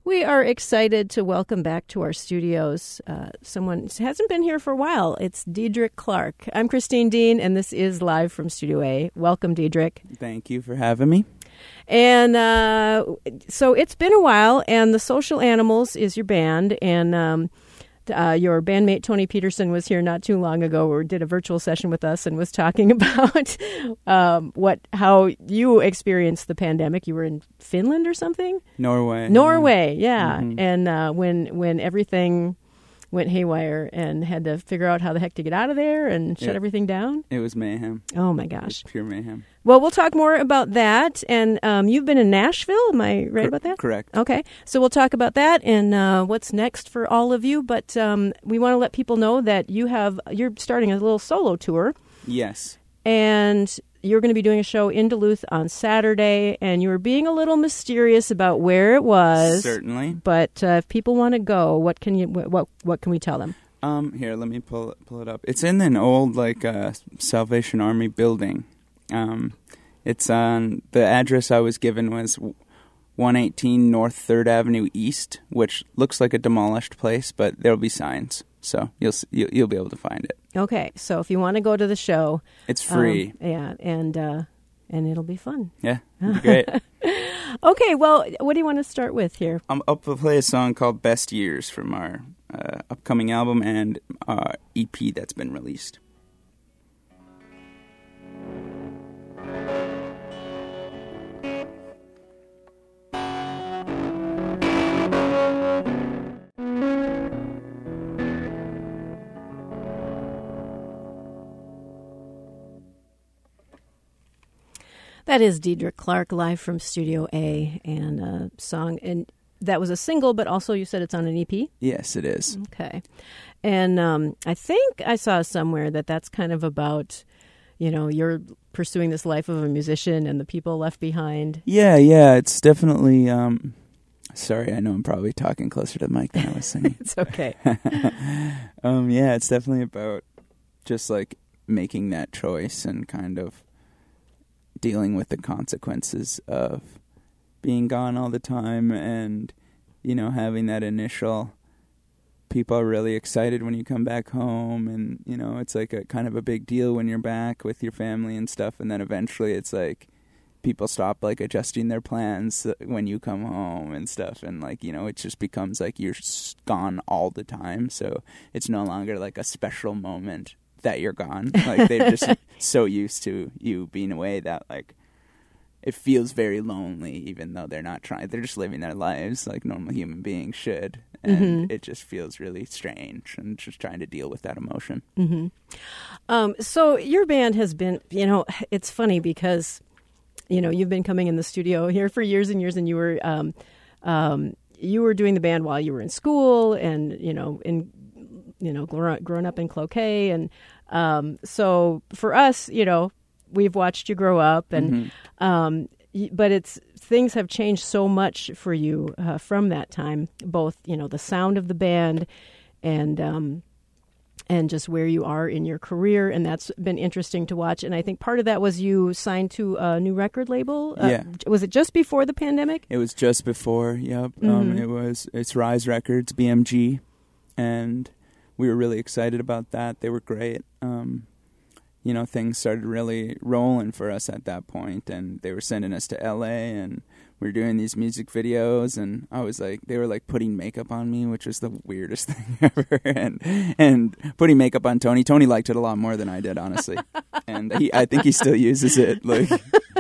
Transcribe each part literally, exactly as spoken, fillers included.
We are excited to welcome back to our studios uh, someone who hasn't been here for a while. It's Diedrich Clark. I'm Christine Dean, and this is live from Studio A. Welcome, Diedrich. Thank you for having me. And uh, so it's been a while, and The Social Animals is your band, and um, uh, your bandmate Tony Peterson was here not too long ago, or did a virtual session with us, and was talking about um, what how you experienced the pandemic. You were in Finland or something? Norway. Norway, yeah. Mm-hmm. And uh, when when everything went haywire and had to figure out how the heck to get out of there and shut it, everything down. It was mayhem. Oh, my gosh. Pure mayhem. Well, we'll talk more about that. And um, you've been in Nashville. Am I right Co- about that? Correct. Okay. So we'll talk about that and uh, what's next for all of you. But um, we want to let people know that you have, you're starting a little solo tour. Yes. And you're going to be doing a show in Duluth on Saturday, and you were being a little mysterious about where it was. Certainly. But uh, if people want to go, what can you what, what what can we tell them? Um, here, let me pull it, pull it up. It's in an old like uh, Salvation Army building. Um, it's on the address I was given was one eighteen North Third Avenue East, which looks like a demolished place, but there'll be signs, so you'll you'll, you'll be able to find it. Okay, so if you want to go to the show, it's free. Um, yeah, and uh, and it'll be fun. Yeah, it'll be great. Okay, well, what do you want to start with here? Um, I'll play a song called "Best Years" from our uh, upcoming album and uh, E P that's been released. That is Diedrich Clark live from Studio A, and a song, and that was a single, but also you said it's on an E P? Yes, it is. Okay. And um, I think I saw somewhere that that's kind of about, you know, you're pursuing this life of a musician and the people left behind. Yeah, yeah, it's definitely, um, sorry, I know I'm probably talking closer to the mic than I was singing. It's okay. um, yeah, it's definitely about just like making that choice and kind of dealing with the consequences of being gone all the time, and you know, having that initial people are really excited when you come back home, and you know, it's like a kind of a big deal when you're back with your family and stuff, and then eventually it's like people stop like adjusting their plans when you come home and stuff, and like, you know, it just becomes like you're gone all the time, so it's no longer like a special moment that you're gone. Like they're just so used to you being away that like it feels very lonely, even though they're not trying. They're just living their lives like normal human beings should, and mm-hmm. it just feels really strange and just trying to deal with that emotion. Mm-hmm. Um, so your band has been, you know, it's funny because, you know, you've been coming in the studio here for years and years, and you were um, um, you were doing the band while you were in school, and you know, in you know, grown, grown up in Cloquet. And um, so for us, you know, we've watched you grow up, and mm-hmm. um, but it's things have changed so much for you uh, from that time, both, you know, the sound of the band and um, and just where you are in your career. And that's been interesting to watch. And I think part of that was you signed to a new record label. Uh, yeah. Was it just before the pandemic? It was just before, yep. Mm-hmm. Um, it was, it's Rise Records, B M G, and we were really excited about that. They were great. Um, you know, things started really rolling for us at that point, and they were sending us to L A, and we were doing these music videos, and I was like, they were like putting makeup on me, which was the weirdest thing ever, and and putting makeup on Tony. Tony liked it a lot more than I did, honestly, and he, I think he still uses it, like,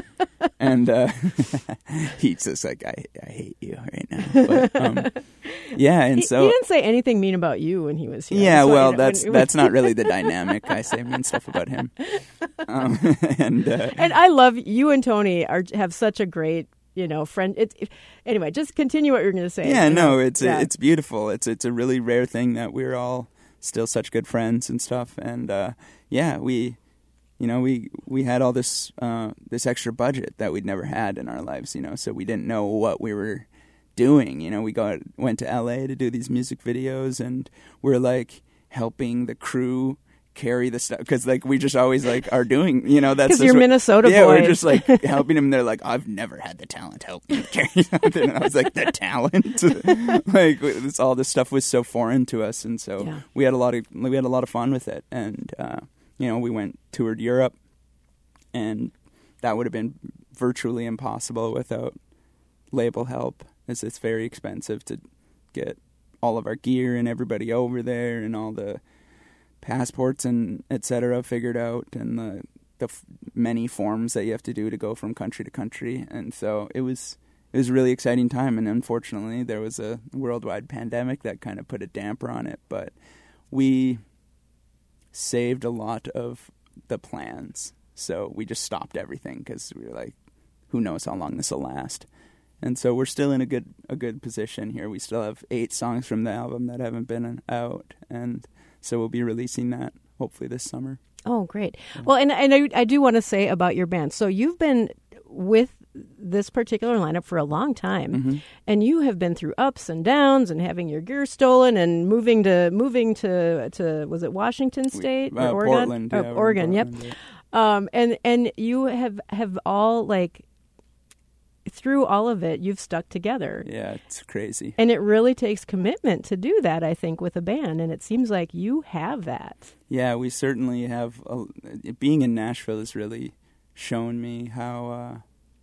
and uh, he's just like, I, I hate you right now, but, um, yeah, and he, so he didn't say anything mean about you when he was here. Yeah, so, well, you know, that's when, that's not really the dynamic. I say mean stuff about him, um, and uh, and I love you and Tony are have such a great, you know, friend. It's it, anyway. Just continue what you're going to say. Yeah, you know? no, it's yeah. it's beautiful. It's it's a really rare thing that we're all still such good friends and stuff. And uh, yeah, we, you know, we we had all this uh, this extra budget that we'd never had in our lives. You know, so we didn't know what we were doing. You know, we got went to L A to do these music videos, and we're like helping the crew carry the stuff because like we just always like are doing, you know, that's because you're what, Minnesota yeah, boys. we're just like helping them. They're like, I've never had the talent help me carry something. And I was like, the talent, like this, all this stuff was so foreign to us, and so Yeah. we had a lot of we had a lot of fun with it, and uh, you know, we went toured Europe, and that would have been virtually impossible without label help, as it's very expensive to get all of our gear and everybody over there and all the passports and et cetera figured out, and the the f- many forms that you have to do to go from country to country. And so it was it was a really exciting time, and unfortunately there was a worldwide pandemic that kind of put a damper on it, but we saved a lot of the plans. So we just stopped everything because we were like, who knows how long this will last. And so we're still in a good a good position here. We still have eight songs from the album that haven't been out, and so we'll be releasing that hopefully this summer. Oh, great. Yeah. Well, and, and I, I do want to say about your band. So you've been with this particular lineup for a long time, mm-hmm. and you have been through ups and downs, and having your gear stolen, and moving to moving to to was it Washington State we, or uh, Oregon? Portland, oh, yeah, Oregon. Portland, Yep. Yeah. Um, and and you have have all like. Through all of it, you've stuck together. Yeah, it's crazy. And it really takes commitment to do that, I think, with a band. And it seems like you have that. Yeah, we certainly have. A, being in Nashville has really shown me how uh,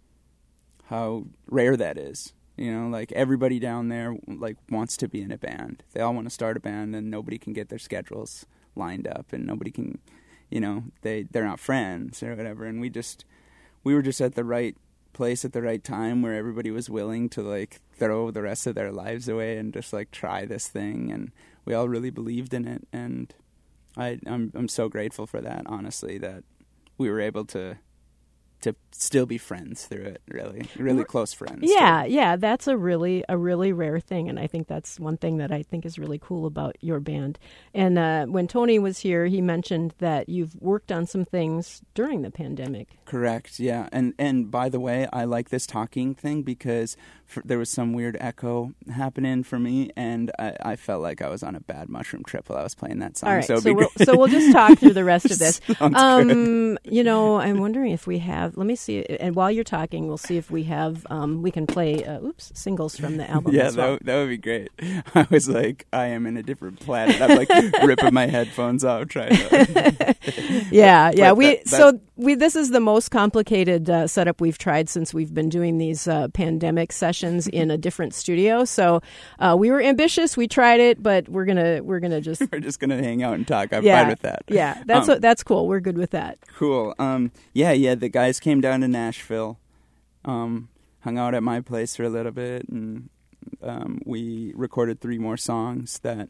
how rare that is. You know, like everybody down there like wants to be in a band. They all want to start a band, and nobody can get their schedules lined up, and nobody can, you know, they they're not friends or whatever. And we just we were just at the right place at the right time where everybody was willing to like throw the rest of their lives away and just like try this thing, and we all really believed in it, and I I'm I'm so grateful for that, honestly, that we were able to to still be friends through it, really really close friends. Yeah, too. yeah, that's a really a really rare thing, and I think that's one thing that I think is really cool about your band. And uh, when Tony was here, he mentioned that you've worked on some things during the pandemic. Correct, yeah. And and by the way, I like this talking thing because for, there was some weird echo happening for me, and I, I felt like I was on a bad mushroom trip while I was playing that song. All right, so so, we'll, so we'll just talk through the rest of this. Sounds um, good. You know, I'm wondering if we have, let me see, and while you're talking, we'll see if we have, um, we can play, uh, oops, singles from the album yeah, as well. that, that would be great. I was like, I am in a different planet. I'm like ripping my headphones off, trying to. yeah, yeah. But we that, that, So we this is the most complicated uh, setup we've tried since we've been doing these uh, pandemic sessions in a different studio. So uh, we were ambitious. We tried it, but we're gonna we're gonna just we're just gonna hang out and talk. I'm yeah, fine with that. Yeah, that's um, what, that's cool. We're good with that. Cool. Um, yeah, yeah. The guys came down to Nashville, um, hung out at my place for a little bit, and um, we recorded three more songs that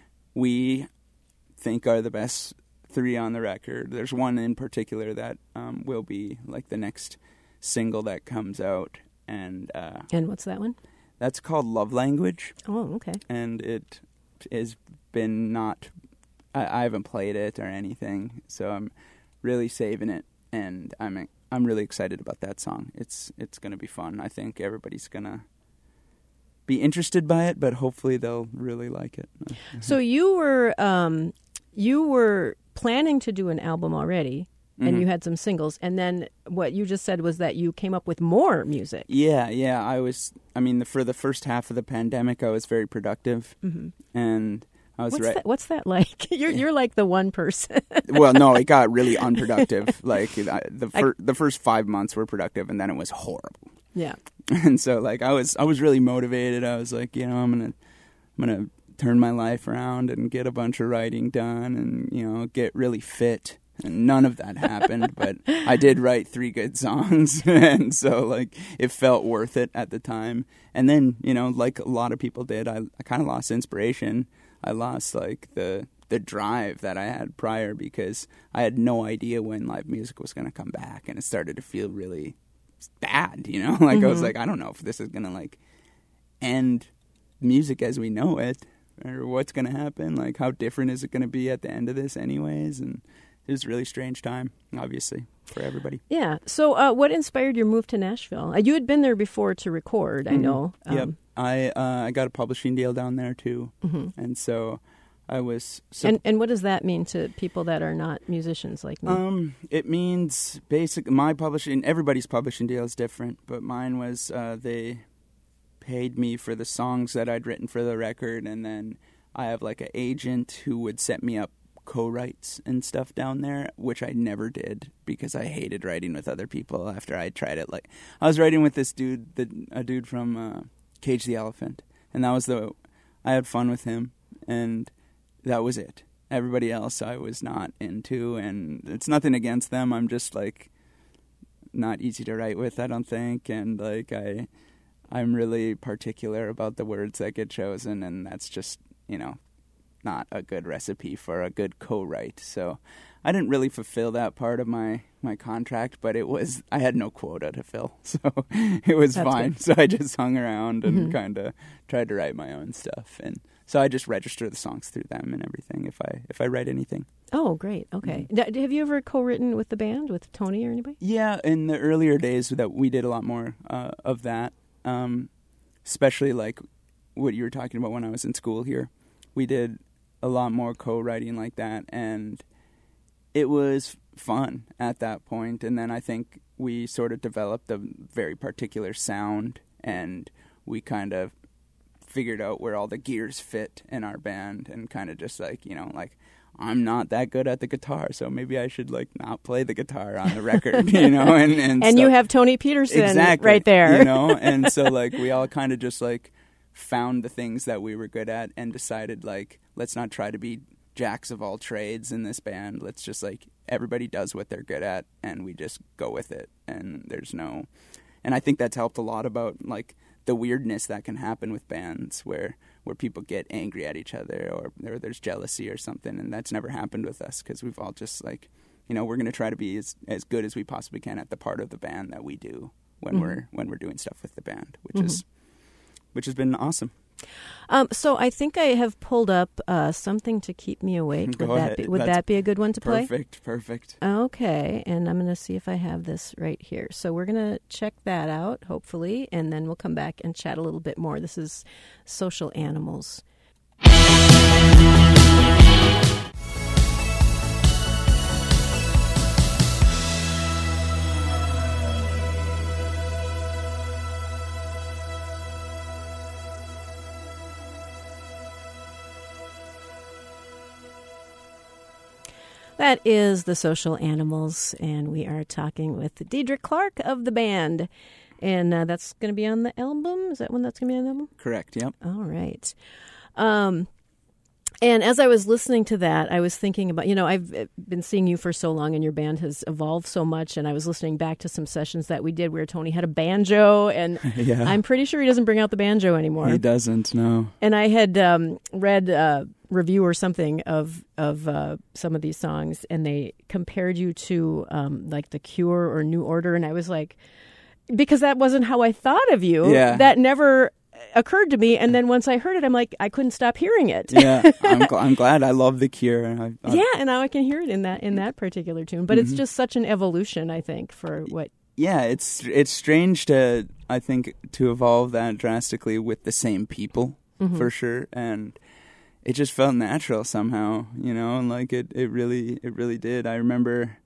we think are the best three on the record. There's one in particular that um, will be like the next single that comes out, and uh, and what's that one? That's called Love Language. Oh, okay. And it has been not. I, I haven't played it or anything, so I'm really saving it, and I'm I'm really excited about that song. It's it's gonna be fun. I think everybody's gonna be interested by it, but hopefully they'll really like it. So you were um, you were planning to do an album already, and mm-hmm. you had some singles, and then what you just said was that you came up with more music. Yeah, yeah. I was. I mean, the, for the first half of the pandemic, I was very productive, mm-hmm. and I was. What's, re- that, what's that like? You're you're like the one person. Well, no, it got really unproductive. Like the fir- I, the first five months were productive, and then it was horrible. Yeah. And so, like, I was I was really motivated. I was like, you know, I'm gonna I'm gonna turn my life around and get a bunch of writing done, and you know, get really fit. And none of that happened, but I did write three good songs, and so like it felt worth it at the time. And then, you know, like a lot of people did, I, I kind of lost inspiration. I lost like the the drive that I had prior because I had no idea when live music was going to come back, and it started to feel really bad. You know, like mm-hmm. I was like, I don't know if this is going to like end music as we know it, or what's going to happen. Like, how different is it going to be at the end of this, anyways? And it was a really strange time, obviously, for everybody. Yeah. So uh, what inspired your move to Nashville? Uh, you had been there before to record, I know. Mm-hmm. Um, yep. I, uh, I got a publishing deal down there, too. Mm-hmm. And so I was... So, and, and what does that mean to people that are not musicians like me? Um, it means basic. My publishing, everybody's publishing deal is different, but mine was uh, they paid me for the songs that I'd written for the record, and then I have like an agent who would set me up co-writes and stuff down there, which I never did because I hated writing with other people after I tried it. Like I was writing with this dude, the, a dude from uh, Cage the Elephant, and that was the I had fun with him, and that was it. Everybody else I was not into, and it's nothing against them. I'm just like not easy to write with, I don't think, and like I I'm really particular about the words that get chosen, and that's just, you know, not a good recipe for a good co-write. So I didn't really fulfill that part of my, my contract, but it was I had no quota to fill, so it was That's fine. Good. So I just hung around and mm-hmm. kind of tried to write my own stuff, and so I just register the songs through them and everything if I if I write anything. Oh, great. Okay. Mm-hmm. Have you ever co-written with the band, with Tony or anybody? Yeah, in the earlier days that we did a lot more uh, of that, um, especially like what you were talking about when I was in school here. We did a lot more co-writing like that, and it was fun at that point. And then I think we sort of developed a very particular sound, and we kind of figured out where all the gears fit in our band, and kind of just like, you know, like, I'm not that good at the guitar, so maybe I should like not play the guitar on the record, you know, and and, and you have Tony Peterson exactly, right there, you know, and so like we all kind of just like found the things that we were good at and decided like, let's not try to be jacks of all trades in this band. Let's just like, everybody does what they're good at, and we just go with it. And there's no, and I think that's helped a lot about like the weirdness that can happen with bands where where people get angry at each other, or, or there's jealousy or something, and that's never happened with us because we've all just like, you know, we're going to try to be as as good as we possibly can at the part of the band that we do when mm-hmm. we're when we're doing stuff with the band, which mm-hmm. is which has been awesome. Um, so I think I have pulled up uh, Something to Keep Me Awake. Would Go that ahead. be, would That's that be a good one to play? Perfect, perfect. Okay, and I'm going to see if I have this right here. So we're going to check that out, hopefully, and then we'll come back and chat a little bit more. This is Social Animals. That is the Social Animals, and we are talking with Deidre Clark of the band. And uh, that's going to be on the album? Is that when that's going to be on the album? Correct, yep. All right. Um, and as I was listening to that, I was thinking about, you know, I've been seeing you for so long, and your band has evolved so much, and I was listening back to some sessions that we did where Tony had a banjo, and yeah. I'm pretty sure he doesn't bring out the banjo anymore. He doesn't, no. And I had um, read a review or something of of uh, some of these songs, and they compared you to um, like The Cure or New Order, and I was like, because that wasn't how I thought of you. Yeah. That never occurred to me, and then once I heard it, I'm like, I couldn't stop hearing it. Yeah, I'm, gl- I'm glad. I love The Cure. I, I, yeah, and now I can hear it in that in that particular tune. But mm-hmm. it's just such an evolution, I think, for what. Yeah, it's it's strange to I think to evolve that drastically with the same people mm-hmm. for sure, and it just felt natural somehow, you know, and like it, it really it really did. I remember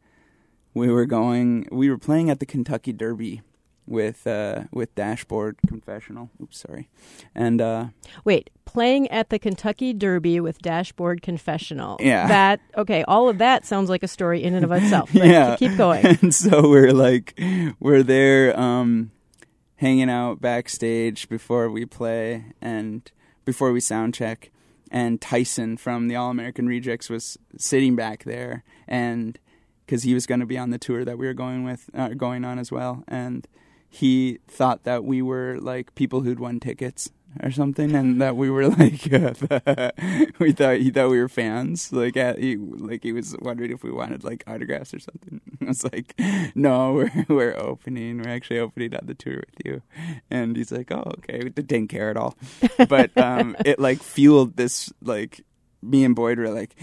we were going, we were playing at the Kentucky Derby with uh, with Dashboard Confessional. Oops, sorry. And uh, wait, playing at the Kentucky Derby with Dashboard Confessional. Yeah. That okay. All of that sounds like a story in and of itself. But yeah. Keep going. And so we're like, we're there, um, hanging out backstage before we play and before we sound check. And Tyson from the All American Rejects was sitting back there, and because he was going to be on the tour that we were going with, uh, going on as well, and he thought that we were like people who'd won tickets or something, and that we were like uh, we thought he thought we were fans. Like uh, he like he was wondering if we wanted like autographs or something. I was like, no, we're we're opening. We're actually opening on the tour with you. And he's like, oh, okay. We didn't care at all, but um, it like fueled this. Like me and Boyd were like,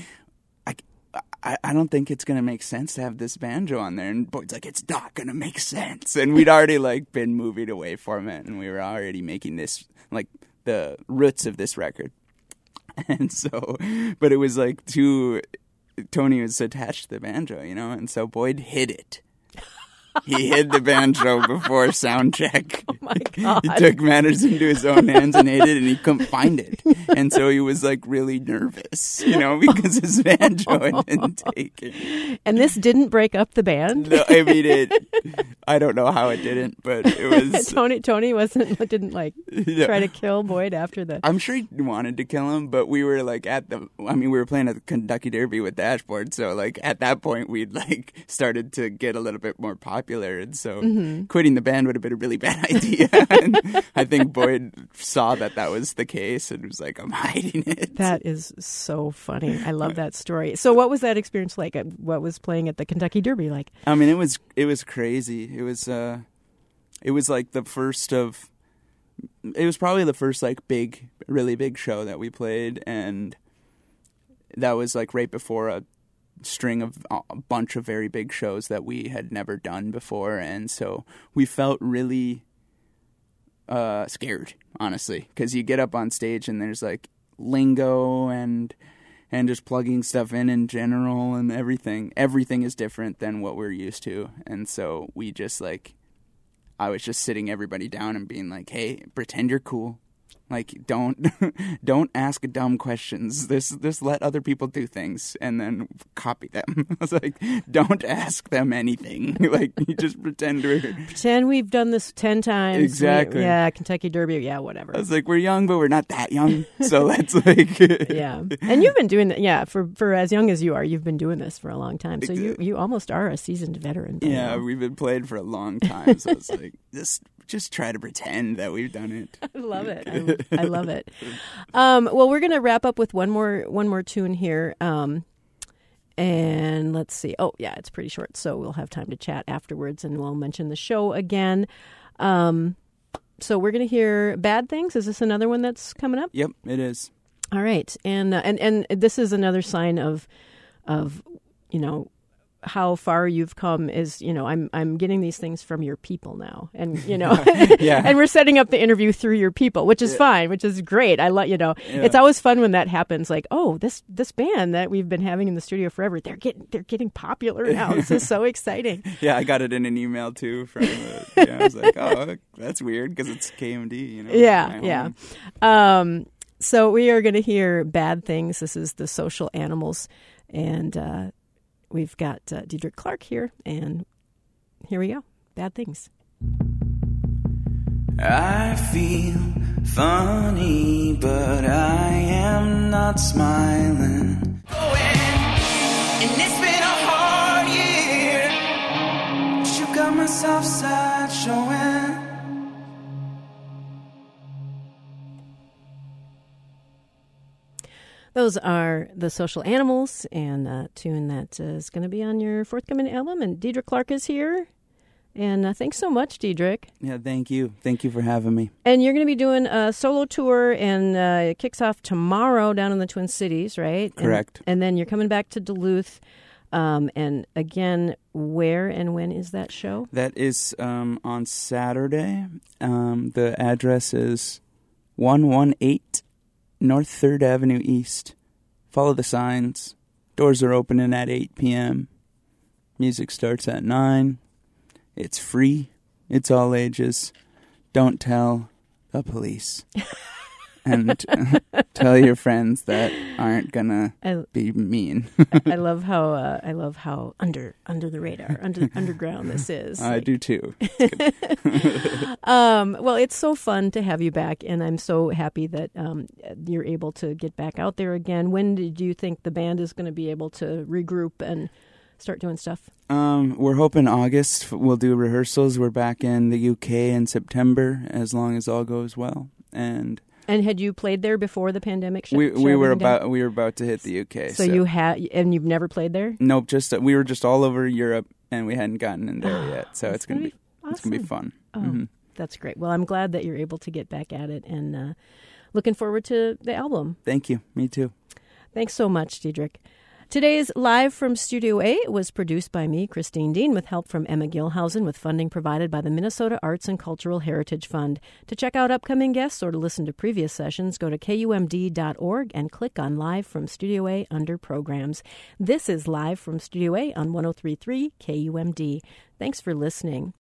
I, I don't think it's going to make sense to have this banjo on there. And Boyd's like, it's not going to make sense. And we'd already like been moving away from it, and we were already making this like the roots of this record. And so, but it was like too, Tony was attached to the banjo, you know, and so Boyd hid it. He hid the banjo before sound check. Oh my God. He took matters into his own hands and hid it, and he couldn't find it. And so he was like really nervous, you know, because his banjo had been taken. And this didn't break up the band? No, I mean, it, I don't know how it didn't, but it was... Tony Tony wasn't, didn't like No. try to kill Boyd after the... I'm sure he wanted to kill him, but we were like at the, I mean, we were playing at the Kentucky Derby with Dashboard. So like at that point we'd like started to get a little bit more popular. And so mm-hmm. quitting the band would have been a really bad idea. And I think Boyd saw that that was the case and was like, I'm hiding it. That is so funny. I love that story. So what was that experience like? What was playing at the Kentucky Derby like? I mean, it was, it was crazy. It was, uh, it was like the first of, it was probably the first like big, really big show that we played. And that was like right before a string of a bunch of very big shows that we had never done before. And so we felt really uh, scared, honestly, because you get up on stage and there's like lingo and and just plugging stuff in in general and everything. Everything is different than what we're used to. And so we just like, I was just sitting everybody down and being like, hey, pretend you're cool. Like, don't don't ask dumb questions. Just, just let other people do things and then copy them. I was like, don't ask them anything. Like, you just pretend we're... Pretend we've done this ten times. Exactly. We, yeah, Kentucky Derby, yeah, whatever. I was like, we're young, but we're not that young. So let's like... Yeah. And you've been doing that, yeah, for, for as young as you are, you've been doing this for a long time. So you, you almost are a seasoned veteran. Yeah, now. We've been playing for a long time. So it's like, this... just try to pretend that we've done it. I love it. I, I love it. Um, well, we're going to wrap up with one more one more tune here. Um, and let's see. Oh, yeah, it's pretty short, so we'll have time to chat afterwards, and we'll mention the show again. Um, so we're going to hear Bad Things. Is this another one that's coming up? Yep, it is. All right. And uh, and and this is another sign of of, you know, how far you've come is, you know, I'm I'm getting these things from your people now, and you know, yeah. and we're setting up the interview through your people, which is yeah. fine, which is great. I love, you know, yeah. It's always fun when that happens. Like, oh, this this band that we've been having in the studio forever, they're getting they're getting popular now. This is so exciting. Yeah, I got it in an email too from. Uh, yeah, I was like, oh, that's weird because it's K M D, you know. Yeah, yeah. Um, so we are going to hear Bad Things. This is the Social Animals, and. Uh, We've got uh, Diedrich Clark here, and here we go. Bad Things. I feel funny, but I am not smiling. And it's been a hard year. You got my soft side showing. Those are the Social Animals, and a tune that uh, is going to be on your forthcoming album. And Diedrich Clark is here. And uh, thanks so much, Diedrich. Yeah, thank you. Thank you for having me. And you're going to be doing a solo tour, and uh, it kicks off tomorrow down in the Twin Cities, right? Correct. And, and then you're coming back to Duluth. Um, and again, where and when is that show? That is um, on Saturday. Um, the address is one one eight North third Avenue East. Follow the signs. Doors are opening at eight p.m. Music starts at nine. It's free. It's all ages. Don't tell the police. And tell your friends that aren't gonna I, be mean. I love how uh, I love how under under the radar, under underground this is. I like, do too. um, well, it's so fun to have you back, and I'm so happy that um, you're able to get back out there again. When did you think the band is going to be able to regroup and start doing stuff? Um, we're hoping August we'll do rehearsals. We're back in the U K in September, as long as all goes well, and. And had you played there before the pandemic? Sh- we we were about down? we were about to hit the U K. So, so. you had, and you've never played there? Nope. Just uh, we were just all over Europe, and we hadn't gotten in there yet. So it's gonna be, be awesome. It's gonna be fun. Oh, mm-hmm. That's great. Well, I'm glad that you're able to get back at it, and uh, looking forward to the album. Thank you. Me too. Thanks so much, Diedrich. Today's Live from Studio A was produced by me, Christine Dean, with help from Emma Gilhausen, with funding provided by the Minnesota Arts and Cultural Heritage Fund. To check out upcoming guests or to listen to previous sessions, go to K U M D dot org and click on Live from Studio A under Programs. This is Live from Studio A on one oh three point three K U M D. Thanks for listening.